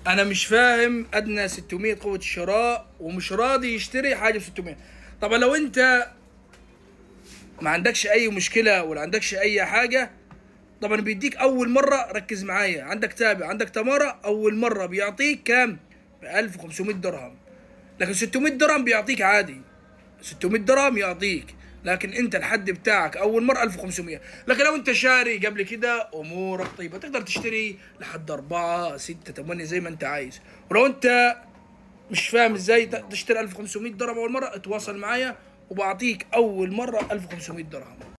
انا مش فاهم ادنى 600 قوه الشراء ومش راضي يشتري حاجه ب 600. طبعا لو انت ما عندكش اي مشكله ولا عندكش اي حاجه، طبعا بيديك اول مره. ركز معايا، عندك تابع، عندك تماره، اول مره بيعطيك كام؟ ب 1500 درهم. لكن 600 درهم بيعطيك عادي، 600 درهم يعطيك، لكن انت الحد بتاعك اول مره 1500. لكن لو انت شاري قبل كده امورك طيبه، تقدر تشتري لحد 4 6 8 زي ما انت عايز. ولو انت مش فاهم ازاي تشتري 1500 درهم اول مره، اتواصل معايا وبعطيك اول مره 1500 درهم.